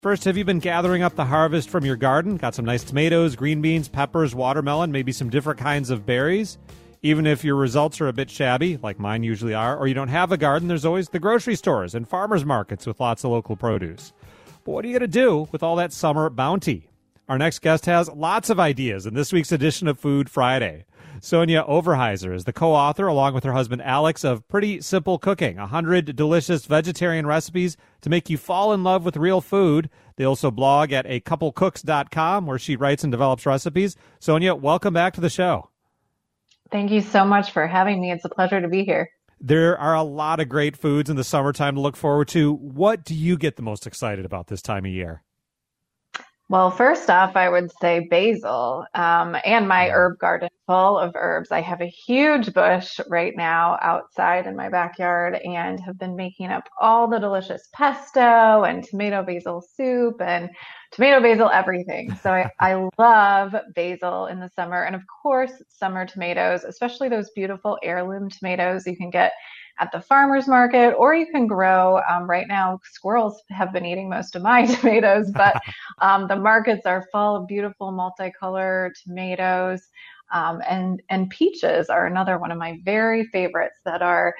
First, have you been gathering up the harvest from your garden? Got some nice tomatoes, green beans, peppers, watermelon, maybe some different kinds of berries? Even if your results are a bit shabby, like mine usually are, or you don't have a garden, there's always the grocery stores and farmers markets with lots of local produce. But what are you going to do with all that summer bounty? Our next guest has lots of ideas in this week's edition of Food Friday. Sonia Overhiser is the co-author, along with her husband Alex, of Pretty Simple Cooking, 100 delicious vegetarian recipes to make you fall in love with real food. They also blog at acouplecooks.com, where she writes and develops recipes. Sonia, welcome back to the show. Thank you so much for having me. It's a pleasure to be here. There are a lot of great foods in the summertime to look forward to. What do you get the most excited about this time of year? Well, first off, I would say basil and my herb garden full of herbs. I have a huge bush right now outside in my backyard and have been making up all the delicious pesto and tomato basil soup and tomato basil everything. So I love basil in the summer. And of course, summer tomatoes, especially those beautiful heirloom tomatoes you can get at the farmer's market, or you can grow. Right now, squirrels have been eating most of my tomatoes, but the markets are full of beautiful multicolor tomatoes. And peaches are another one of my very favorites that are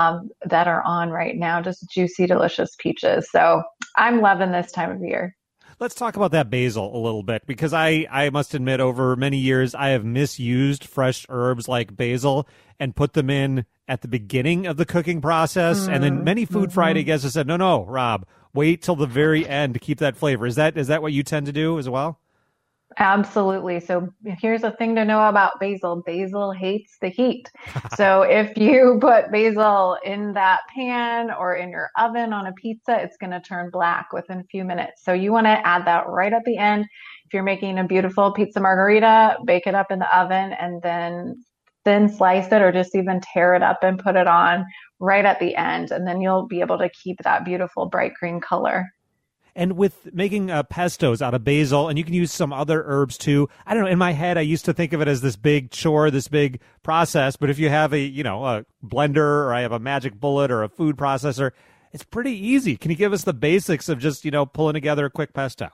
on right now, just juicy, delicious peaches. So I'm loving this time of year. Let's talk about that basil a little bit, because I must admit, over many years, I have misused fresh herbs like basil and put them in at the beginning of the cooking process. And then many Food Friday guests have said, no, Rob, wait till the very end to keep that flavor. Is that what you tend to do as well? Absolutely. So here's a thing to know about basil. Basil hates the heat. So if you put basil in that pan or in your oven on a pizza, it's going to turn black within a few minutes. So you want to add that right at the end. If you're making a beautiful pizza margherita, bake it up in the oven and then thin slice it, or just even tear it up and put it on right at the end. And then you'll be able to keep that beautiful bright green color. And with making pestos out of basil, and you can use some other herbs too. I don't know, in my head, I used to think of it as this big chore, this big process. But if you have a blender, or I have a magic bullet or a food processor, it's pretty easy. Can you give us the basics of just, pulling together a quick pesto?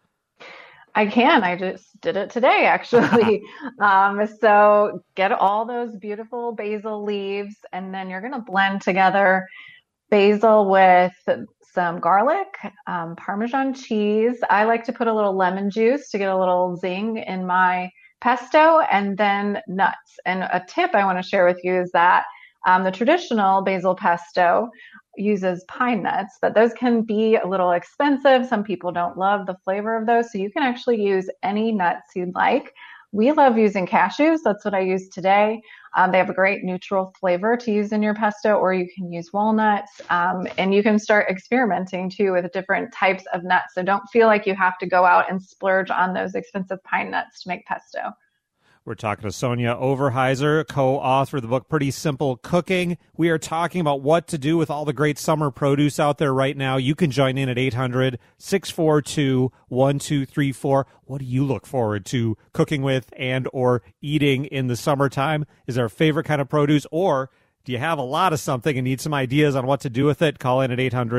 I can. I just did it today, actually. So get all those beautiful basil leaves, and then you're going to blend together basil with some garlic, Parmesan cheese. I like to put a little lemon juice to get a little zing in my pesto, and then nuts. And a tip I want to share with you is that the traditional basil pesto uses pine nuts, but those can be a little expensive. Some people don't love the flavor of those, so you can actually use any nuts you'd like. We love using cashews. That's what I use today. They have a great neutral flavor to use in your pesto, or you can use walnuts. And you can start experimenting too with different types of nuts. So don't feel like you have to go out and splurge on those expensive pine nuts to make pesto. We're talking to Sonia Overhiser, co-author of the book Pretty Simple Cooking. We are talking about what to do with all the great summer produce out there right now. You can join in at 800-642-1234. What do you look forward to cooking with and or eating in the summertime? Is there a favorite kind of produce, or do you have a lot of something and need some ideas on what to do with it? Call in at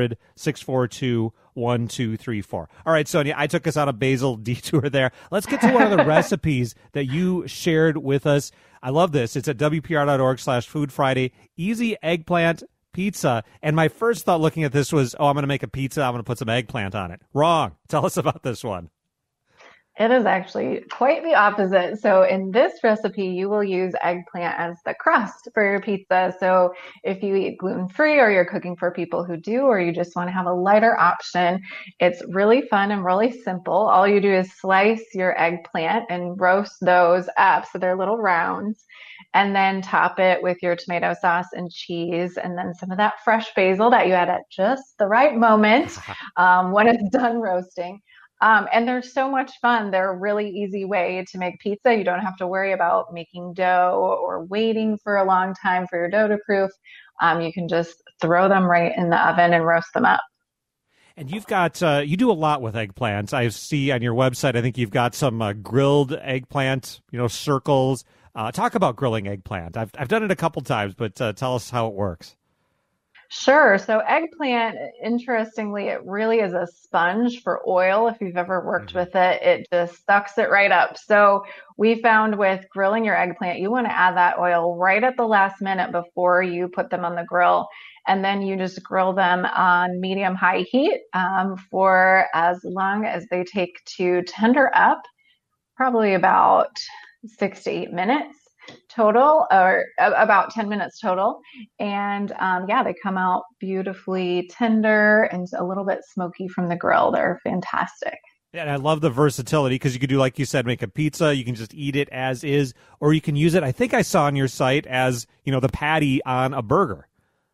800-642-1234. All right, Sonia, I took us on a basil detour there. Let's get to one of the recipes that you shared with us. I love this. It's at WPR.org/Food Friday. Easy eggplant pizza. And my first thought looking at this was, I'm going to make a pizza. I'm going to put some eggplant on it. Wrong. Tell us about this one. It is actually quite the opposite. So in this recipe, you will use eggplant as the crust for your pizza. So if you eat gluten-free, or you're cooking for people who do, or you just want to have a lighter option, it's really fun and really simple. All you do is slice your eggplant and roast those up so they're little rounds, and then top it with your tomato sauce and cheese, and then some of that fresh basil that you add at just the right moment when it's done roasting. And they're so much fun. They're a really easy way to make pizza. You don't have to worry about making dough or waiting for a long time for your dough to proof. You can just throw them right in the oven and roast them up. And you've got, you do a lot with eggplants. I see on your website, I think you've got some grilled eggplant, circles. Talk about grilling eggplant. I've done it a couple times, but tell us how it works. Sure. So eggplant, interestingly, it really is a sponge for oil. If you've ever worked Hmm. with it, it just sucks it right up. So we found with grilling your eggplant, you want to add that oil right at the last minute before you put them on the grill. And then you just grill them on medium high heat for as long as they take to tender up, probably about 6 to 8 minutes total, or about 10 minutes total. And yeah, they come out beautifully tender and a little bit smoky from the grill. They're fantastic. And I love the versatility because you could do, like you said, make a pizza. You can just eat it as is, or you can use it. I think I saw on your site as, the patty on a burger.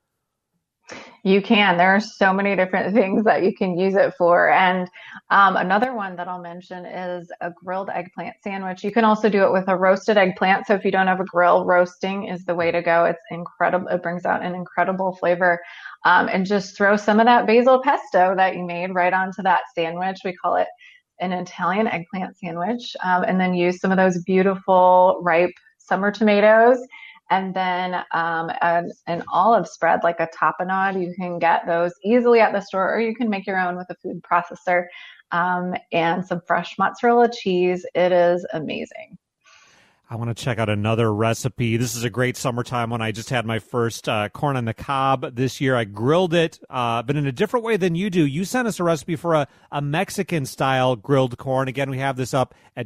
You can. There are so many different things that you can use it for. And another one that I'll mention is a grilled eggplant sandwich. You can also do it with a roasted eggplant. So if you don't have a grill, roasting is the way to go. It's incredible. It brings out an incredible flavor. And just throw some of that basil pesto that you made right onto that sandwich. We call it an Italian eggplant sandwich. And then use some of those beautiful ripe summer tomatoes and then an olive spread, like a tapenade. You can get those easily at the store, or you can make your own with a food processor, and some fresh mozzarella cheese. It is amazing. I want to check out another recipe. This is a great summertime one. I just had my first corn on the cob this year. I grilled it, but in a different way than you do. You sent us a recipe for a Mexican-style grilled corn. Again, we have this up at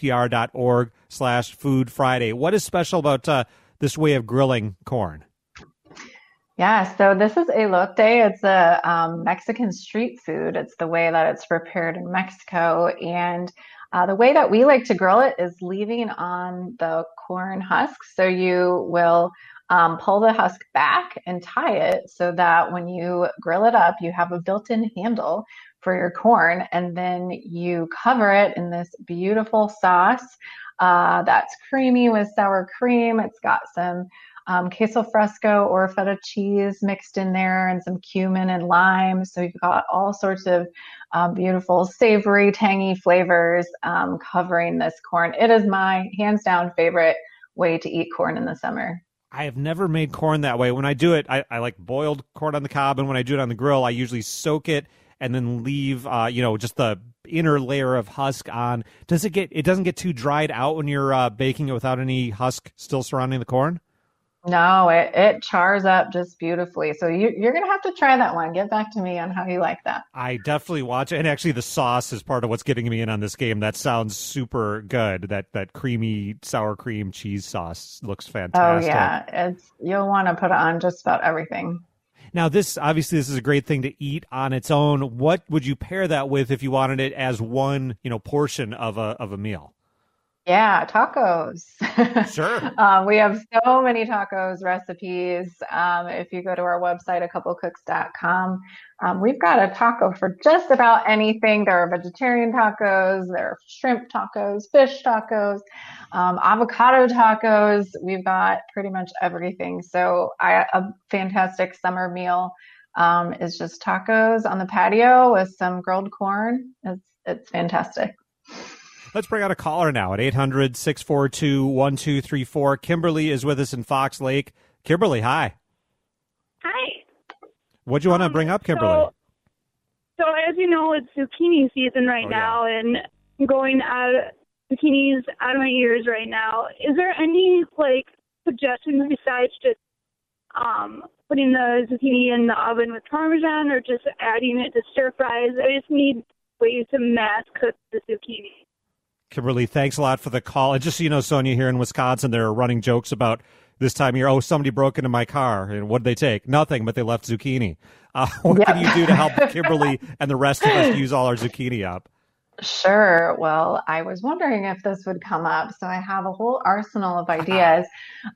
WPR.org/Food Friday. What is special about this way of grilling corn? Yeah, so this is elote. It's a Mexican street food. It's the way that it's prepared in Mexico. And the way that we like to grill it is leaving on the corn husk. So you will pull the husk back and tie it so that when you grill it up, you have a built-in handle for your corn. And then you cover it in this beautiful sauce that's creamy with sour cream. It's got some queso fresco or feta cheese mixed in there and some cumin and lime. So you've got all sorts of beautiful, savory, tangy flavors covering this corn. It is my hands down favorite way to eat corn in the summer. I have never made corn that way. When I do it, I like boiled corn on the cob, and when I do it on the grill, I usually soak it and then leave, just the inner layer of husk on. It doesn't get too dried out when you're baking it without any husk still surrounding the corn? No, it chars up just beautifully. So you're going to have to try that one. Get back to me on how you like that. I definitely watch it. And actually, the sauce is part of what's getting me in on this game. That sounds super good. That creamy sour cream cheese sauce looks Oh fantastic. yeah, you'll want to put it on just about everything. Now, this is a great thing to eat on its own. What would you pair that with if you wanted it as one, portion of a meal? Yeah, tacos. Sure. We have so many tacos recipes. If you go to our website, acouplecooks.com, we've got a taco for just about anything. There are vegetarian tacos, there are shrimp tacos, fish tacos, avocado tacos. We've got pretty much everything. So a fantastic summer meal is just tacos on the patio with some grilled corn. It's fantastic. Let's bring out a caller now at 800-642-1234. Kimberly is with us in Fox Lake. Kimberly, hi. Hi. What do you want to bring up, Kimberly? So as you know, it's zucchini season right now, and I'm going zucchinis out of my ears right now. Is there any suggestions besides just putting the zucchini in the oven with Parmesan, or just adding it to stir fries? I just need ways to mass cook the zucchini. Kimberly, thanks a lot for the call. And just so you know, Sonia, here in Wisconsin, they're running jokes about this time of year. Oh, somebody broke into my car. And what did they take? Nothing, but they left zucchini. What can you do to help Kimberly and the rest of us use all our zucchini up? Sure. Well, I was wondering if this would come up. So I have a whole arsenal of ideas.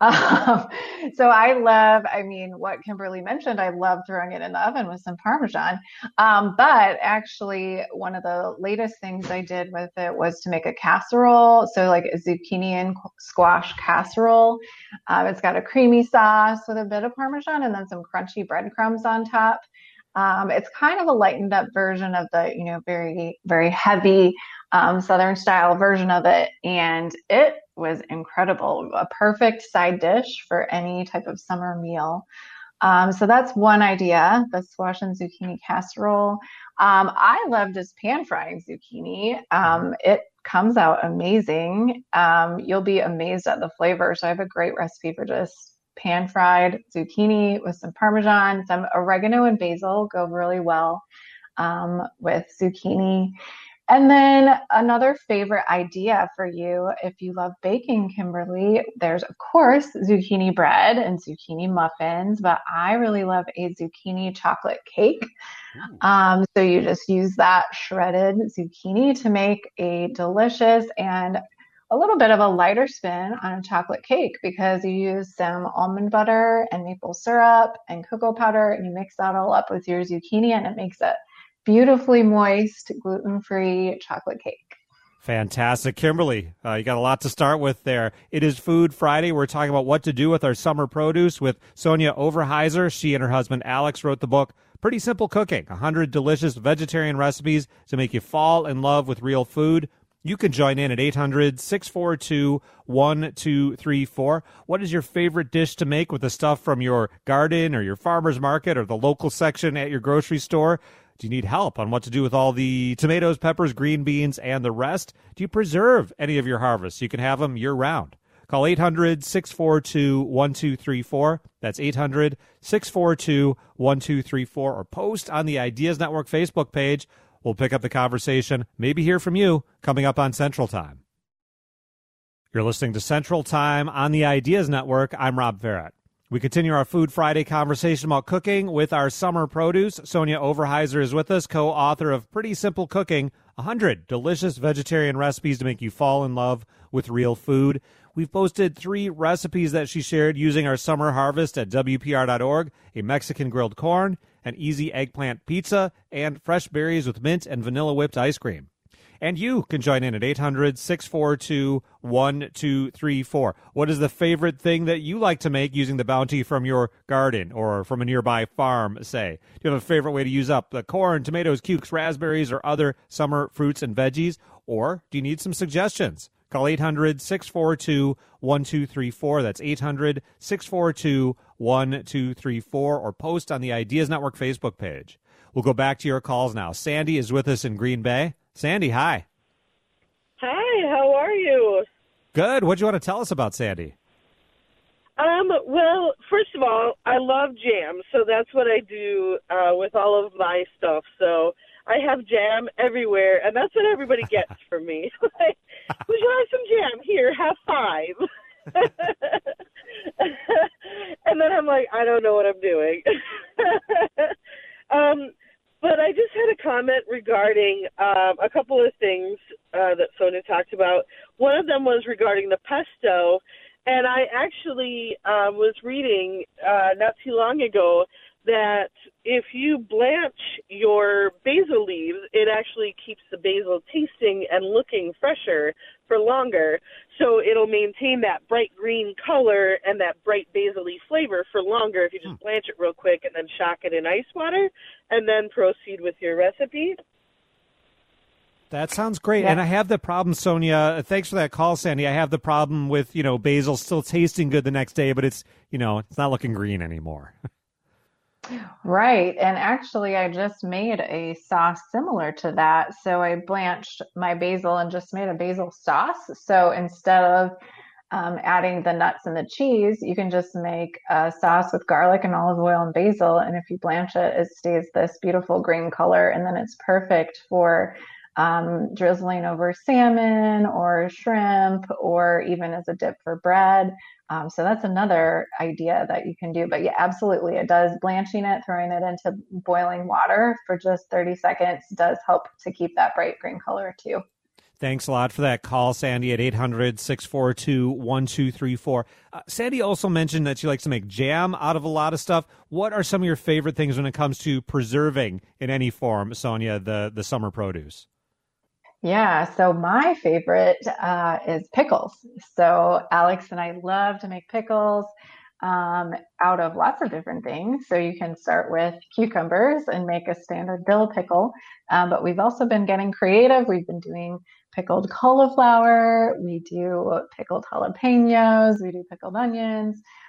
So what Kimberly mentioned, I love throwing it in the oven with some Parmesan. But actually, one of the latest things I did with it was to make a casserole. So like a zucchini and squash casserole. It's got a creamy sauce with a bit of Parmesan and then some crunchy breadcrumbs on top. It's kind of a lightened up version of the, very, very heavy Southern style version of it. And it was incredible. A perfect side dish for any type of summer meal. So that's one idea, the squash and zucchini casserole. I love just pan frying zucchini. It comes out amazing. You'll be amazed at the flavor. So I have a great recipe for just pan fried zucchini with some Parmesan, some oregano and basil go really well with zucchini. And then another favorite idea for you, if you love baking, Kimberly, there's of course zucchini bread and zucchini muffins, but I really love a zucchini chocolate cake. So you just use that shredded zucchini to make a delicious and a little bit of a lighter spin on a chocolate cake because you use some almond butter and maple syrup and cocoa powder and you mix that all up with your zucchini and it makes it beautifully moist, gluten-free chocolate cake. Fantastic. Kimberly, you got a lot to start with there. It is Food Friday. We're talking about what to do with our summer produce with Sonia Overhiser. She and her husband Alex wrote the book, Pretty Simple Cooking, 100 delicious vegetarian recipes to make you fall in love with real food. You can join in at 800-642-1234. What is your favorite dish to make with the stuff from your garden or your farmer's market or the local section at your grocery store? Do you need help on what to do with all the tomatoes, peppers, green beans, and the rest? Do you preserve any of your harvests? You can have them year-round. Call 800-642-1234. That's 800-642-1234. Or post on the Ideas Network Facebook page. We'll pick up the conversation, maybe hear from you, coming up on Central Time. You're listening to Central Time on the Ideas Network. I'm Rob Farrett. We continue our Food Friday conversation about cooking with our summer produce. Sonia Overhiser is with us, co-author of Pretty Simple Cooking, 100 delicious vegetarian recipes to make you fall in love with real food. We've posted 3 recipes that she shared using our summer harvest at WPR.org, a Mexican grilled corn, an easy eggplant pizza, and fresh berries with mint and vanilla whipped ice cream. And you can join in at 800-642-1234. What is the favorite thing that you like to make using the bounty from your garden or from a nearby farm, say? Do you have a favorite way to use up the corn, tomatoes, cukes, raspberries, or other summer fruits and veggies? Or do you need some suggestions? Call 800-642-1234. That's 800-642-1234. Or post on the Ideas Network Facebook page. We'll go back to your calls now. Sandy is with us in Green Bay. Sandy, hi. Hi, how are you? Good. What do you want to tell us about Sandy? Well, first of all, I love jam, so that's what I do with all of my stuff. So I have jam everywhere, and that's what everybody gets from me. Like, would you like some jam? Here, have 5. And then I'm like, I don't know what I'm doing. But I just had a comment regarding a couple of things that Sonia talked about. One of them was regarding the pesto, and I actually was reading not too long ago that if you blanch your basil leaves, it actually keeps the basil tasting and looking fresher for longer. So it'll maintain that bright green color and that bright basil-y flavor for longer if you just blanch it real quick and then shock it in ice water and then proceed with your recipe. That sounds great. Yeah. And I have the problem, Sonia. Thanks for that call, Sandy. I have the problem with, basil still tasting good the next day, but it's not looking green anymore. Right. And actually, I just made a sauce similar to that. So I blanched my basil and just made a basil sauce. So instead of adding the nuts and the cheese, you can just make a sauce with garlic and olive oil and basil. And if you blanch it, it stays this beautiful green color. And then it's perfect for drizzling over salmon or shrimp or even as a dip for bread. So that's another idea that you can do. But yeah, absolutely. It does. Blanching it, throwing it into boiling water for just 30 seconds does help to keep that bright green color too. Thanks a lot for that call, Sandy, at 800-642-1234. Sandy also mentioned that she likes to make jam out of a lot of stuff. What are some of your favorite things when it comes to preserving in any form, Sonia, the summer produce? Yeah, so my favorite is pickles. So Alex and I love to make pickles out of lots of different things. So you can start with cucumbers and make a standard dill pickle. But we've also been getting creative. We've been doing pickled cauliflower. We do pickled jalapenos. We do pickled onions.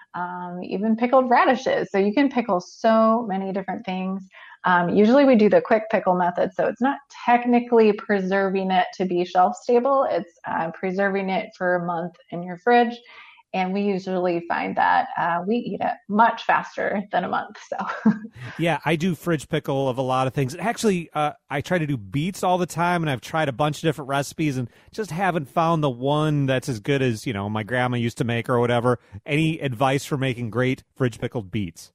even pickled radishes. So you can pickle so many different things. Usually we do the quick pickle method, so it's not technically preserving it to be shelf stable. It's preserving it for a month in your fridge. And we usually find that we eat it much faster than a month. So, yeah, I do fridge pickle of a lot of things. Actually, I try to do beets all the time, and I've tried a bunch of different recipes and just haven't found the one that's as good as, my grandma used to make or whatever. Any advice for making great fridge pickled beets?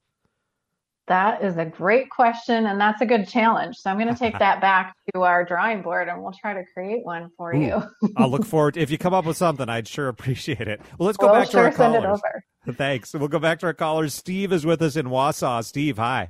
that is a great question, and that's a good challenge. So I'm going to take that back to our drawing board, and we'll try to create one for you. I'll look forward. If you come up with something, I'd sure appreciate it. Well, let's go We'll back to our sure send it callers. over. Thanks. We'll go back to our callers. Steve is with us in Wausau. Steve, hi.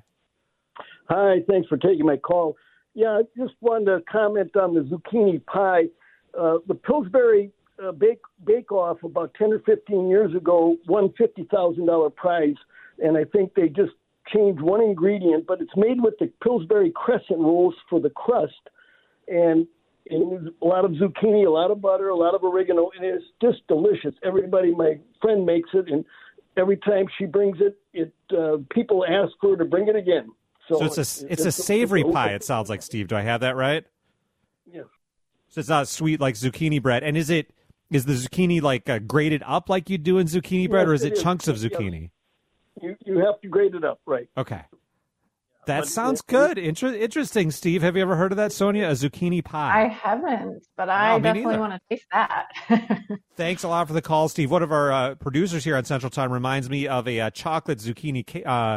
Hi, thanks for taking my call. Yeah, I just wanted to comment on the zucchini pie. The Pillsbury Bake-Off about 10 or 15 years ago won $50,000 prize, and I think they just changed one ingredient, but it's made with the Pillsbury crescent rolls for the crust, and there's a lot of zucchini, a lot of butter, a lot of oregano, and it's just delicious. My friend makes it, and every time she brings it, people ask her to bring it again. So it's a savory pie, it sounds like, Steve. Do I have that right? Yeah. So it's not sweet like zucchini bread. And is the zucchini like grated up like you do in zucchini bread, or is it chunks of zucchini? You have to grate it up, right? Okay. That sounds good. Interesting, Steve. Have you ever heard of that, Sonia? A zucchini pie? I haven't, but I definitely want to taste that. Thanks a lot for the call, Steve. One of our producers here on Central Time reminds me of a chocolate zucchini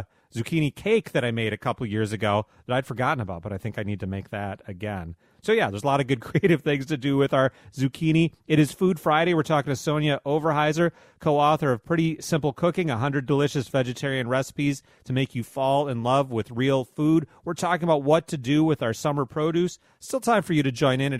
cake that I made a couple years ago that I'd forgotten about, but I think I need to make that again. So yeah, there's a lot of good creative things to do with our zucchini. It is Food Friday. We're talking to Sonia Overheiser, co-author of Pretty Simple Cooking, 100 delicious vegetarian recipes to make you fall in love with real food. We're talking about what to do with our summer produce. Still time for you to join in at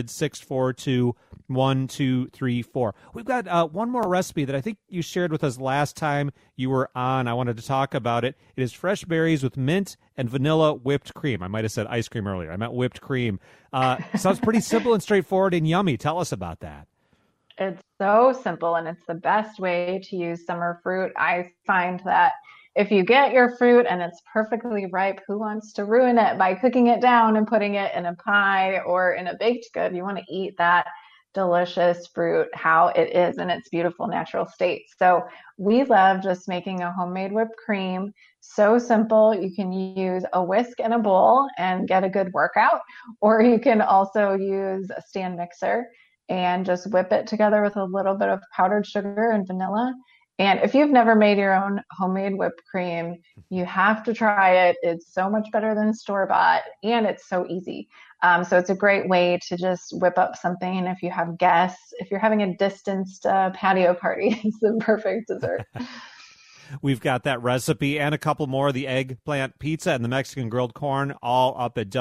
800-642-1234. We've got one more recipe that I think you shared with us last time you were on. I wanted to talk about it. It is fresh berries with mint and vanilla whipped cream. I might have said ice cream earlier. I meant whipped cream. Sounds pretty simple and straightforward and yummy. Tell us about that. It's so simple, and it's the best way to use summer fruit. I find that if you get your fruit and it's perfectly ripe, who wants to ruin it by cooking it down and putting it in a pie or in a baked good? You want to eat that delicious fruit how it is in its beautiful natural state. So we love just making a homemade whipped cream. So simple. You can use a whisk and a bowl and get a good workout, or you can also use a stand mixer and just whip it together with a little bit of powdered sugar and vanilla. And if you've never made your own homemade whipped cream, you have to try it. It's so much better than store-bought, and it's so easy. So it's a great way to just whip up something if you have guests. If you're having a distanced patio party, it's the perfect dessert. We've got that recipe and a couple more, the eggplant pizza and the Mexican grilled corn, all up at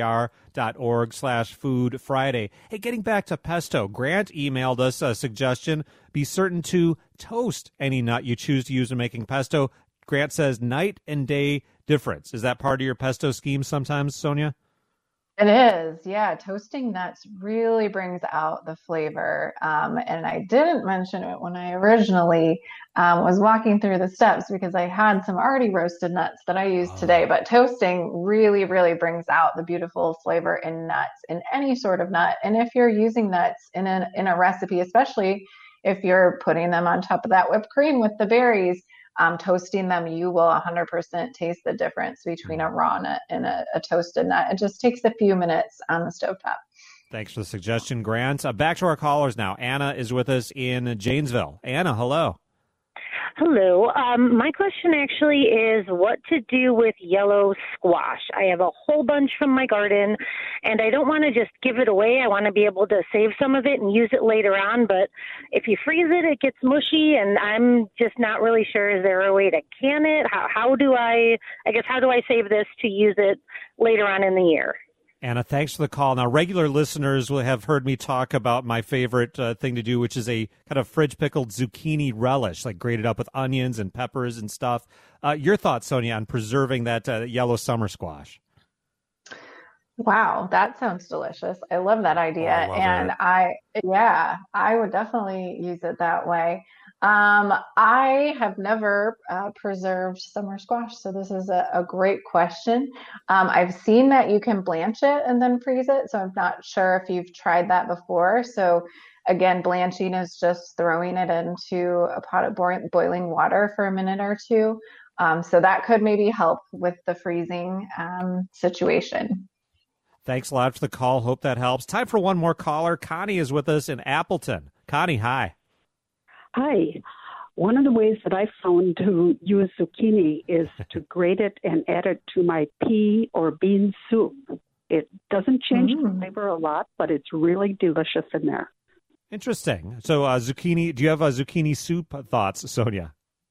WPR.org/Food Friday. Hey, getting back to pesto, Grant emailed us a suggestion. Be certain to toast any nut you choose to use in making pesto. Grant says night and day difference. Is that part of your pesto scheme sometimes, Sonia? It is, yeah. Toasting nuts really brings out the flavor. And I didn't mention it when I originally was walking through the steps because I had some already roasted nuts that I used today. But toasting really, really brings out the beautiful flavor in nuts, in any sort of nut. And if you're using nuts in a recipe, especially if you're putting them on top of that whipped cream with the berries, toasting them, you will 100% taste the difference between a raw nut and a toasted nut. It just takes a few minutes on the stovetop. Thanks for the suggestion, Grant. Back to our callers now. Anna is with us in Janesville. Anna, hello. Hello. My question actually is what to do with yellow squash. I have a whole bunch from my garden, and I don't want to just give it away. I want to be able to save some of it and use it later on, but if you freeze it, it gets mushy, and I'm just not really sure. Is there a way to can it? How do I save this to use it later on in the year? Anna, thanks for the call. Now, regular listeners will have heard me talk about my favorite thing to do, which is a kind of fridge pickled zucchini relish, like grated up with onions and peppers and stuff. Your thoughts, Sonia, on preserving that yellow summer squash? Wow, that sounds delicious. I love that idea. I would definitely use it that way. I have never preserved summer squash, so this is a great question. I've seen that you can blanch it and then freeze it, so I'm not sure if you've tried that before. So again, blanching is just throwing it into a pot of boiling water for a minute or two. So that could maybe help with the freezing situation. Thanks a lot for the call. Hope that helps. Time for one more caller. Connie is with us in Appleton. Connie, hi. Hi. One of the ways that I found to use zucchini is to grate it and add it to my pea or bean soup. It doesn't change the flavor a lot, but it's really delicious in there. Interesting. So zucchini, do you have a zucchini soup thoughts, Sonia?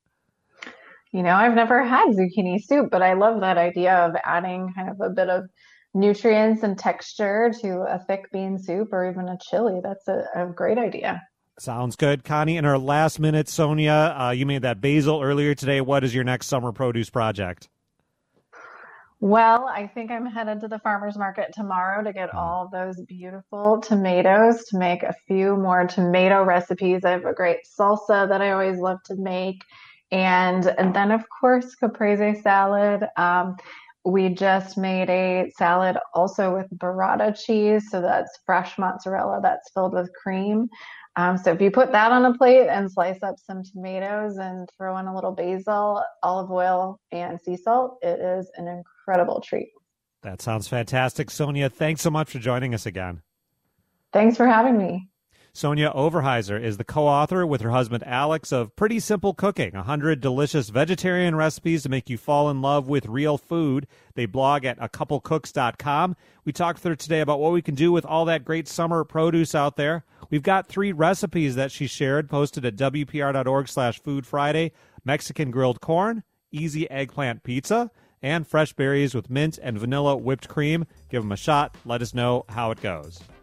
I've never had zucchini soup, but I love that idea of adding kind of a bit of nutrients and texture to a thick bean soup or even a chili. That's a great idea. Sounds good. Connie, in our last minute, Sonia, you made that basil earlier today. What is your next summer produce project? Well, I think I'm headed to the farmer's market tomorrow to get all of those beautiful tomatoes to make a few more tomato recipes. I have a great salsa that I always love to make. And then, of course, caprese salad. We just made a salad also with burrata cheese. So that's fresh mozzarella that's filled with cream. So if you put that on a plate and slice up some tomatoes and throw in a little basil, olive oil, and sea salt, it is an incredible treat. That sounds fantastic. Sonia, thanks so much for joining us again. Thanks for having me. Sonia Overhiser is the co-author with her husband Alex of Pretty Simple Cooking, 100 delicious vegetarian recipes to make you fall in love with real food. They blog at acouplecooks.com. We talked with her today about what we can do with all that great summer produce out there. We've got 3 recipes that she shared, posted at WPR.org/Food Friday: Mexican grilled corn, easy eggplant pizza, and fresh berries with mint and vanilla whipped cream. Give them a shot. Let us know how it goes.